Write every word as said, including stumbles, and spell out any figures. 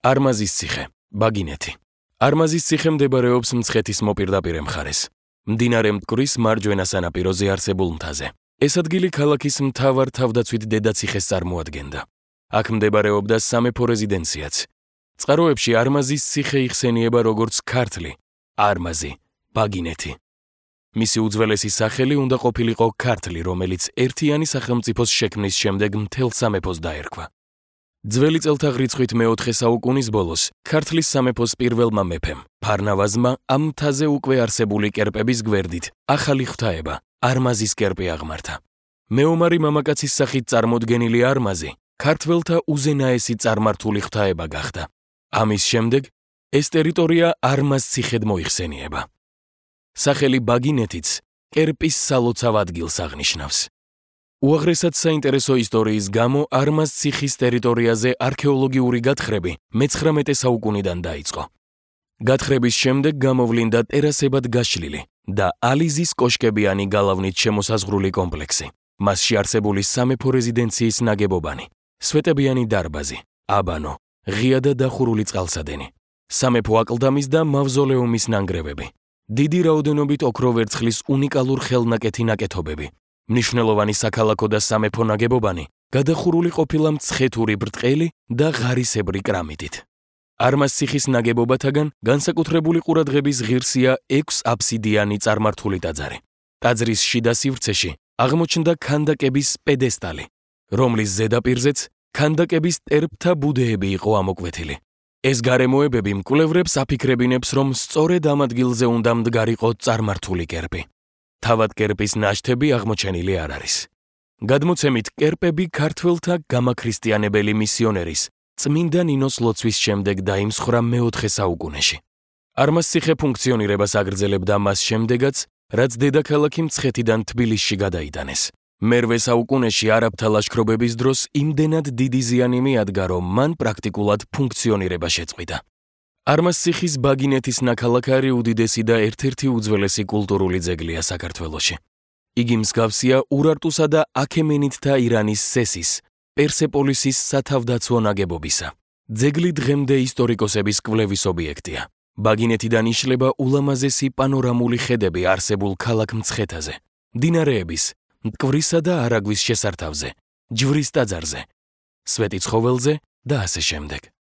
არმაზის ციხე, ბაგინეთი. არმაზის ციხე მდებარეობს მცხეთის მოპირდაპირე მხარეს. მდინარე მტკვრის მარჯვენა სანაპიროზე არსებულ მთაზე. ეს ადგილი ქალაქის მთავარ თავდაცვით დედაციხეს წარმოადგენდა. აქ მდებარეობდა სამეფო რეზიდენციაც. წყაროებში არმაზის ციხე იხსენიება როგორც ქართლი, არმაზი, ბაგინეთი. მისი უძველესი სახელი უნდა ყოფილიყო ქართლი, რომელიც ერთიანი სახელმწიფოს შექმნის შემდეგ მთელ სამეფოს დაერქვა. ძველი წელთაღრიცხვით მეოთხე საუკუნის ბოლოს ქართლის სამეფოს პირველმა მეფემ, ფარნავაზმა ამ მთაზე უკვე არსებული კერპების გვერდით ახალი ღვთაება, არმაზის კერპი აღმართა. მეომარი მამაკაცის სახით წარმოდგენილი არმაზი ქართველთა უზენაესი წარმართული ღვთაება გახდა. ამის შემდეგ ეს ტერიტორია არმაზ ციხედ მოიხსენიება. სახელი ბაგინეთიც კერპის სალოცავ ადგილს აღნიშნავს. უაღრესად საინტერესო ისტორიის გამო არმაზ ციხის ტერიტორიაზე არქეოლოგიური გათხრები მეცხრამეტე საუკუნიდან დაიწყო. გათხრების შემდეგ გამოვლინდა ტერასებად გაშლილი და ალიზის კოშკებიანი გალავნით შემოსაზღვრული კომპლექსი. მასში არსებული სამეფო რეზიდენციის ნაგებობანი, სვეტებიანი დარბაზი, აბანო, ღია და დახურული წყალსადენი, სამეფო აკლდამის და მავზოლეუმის ნანგრევები, დიდი რაოდენობით ოქროვერცხლის უნიკალურ ხელნაკეთი ნაკეთობები, მნიშვნელოვანი საქალაქო და სამეფო ნაგებობანი, გადახურული ყოფილა მცხეთური ბრტყელი და ღარისებრი კრამიტით. არმაზ ციხის ნაგებობათაგან განსაკუთრებული ყურადღების ღირსია ექვსაბსიდიანი წარმართული ტაძარი. ტაძრის შიდა სივრცეში აღმოჩნდა ქანდაკების პედესტალი, რომლის ზედაპირზეც ქანდაკების ტერფთა ბუდეები იყო ამოკვეთილი. ეს გარემოებები მკვლევრებს აფიქრებინებს, რომ სწორედ ამ ადგილზე უნდა მდგარიყო წარმართული კერპი. თავად კერპის ნაშთები აღმოჩენილი არ არის. გადმოცემით, კერპები ქართველთა გამაქრისტიანებელი მისიონერის, წმინდა ნინოს ლოცვის შემდეგ დაიმსხვრა მეოთხე საუკუნეში. არმაზ ციხე ფუნქციონირებას აგრძელებდა მას შემდეგაც, რაც დედაქალაქი მცხეთიდან თბილისში გადაიტანეს. მერვე საუკუნეში არაბთა ლაშქრობების დროს იმდენად დიდი ზიანი მიადგა, რომ მან პრაქტიკულად ფუნქციონირება შეწყვიტა. არმაზ ციხის ბაგინეთის ნაქალაქარი უდიდესი და ერთ-ერთი უძველესი კულტურული ძეგლია საქართველოში. იგი მსგავსია ურარტუსა და აქემენიდთა ირანის სესის, პერსეპოლისის სათავდაცვო ნაგებობისა. ძეგლი დღემდე ისტორიკოსების კვლევის ობიექტია. ბაგინეთიდან იშლება ულამაზესი პანორამული ხედები არსებულ ქალაქ მცხეთაზე, მდინარეების, მტკვრისა და არაგვის შესართავზე, ჯვრის ტაძარზე, სვეტიცხოველზე და ასე შემდეგ.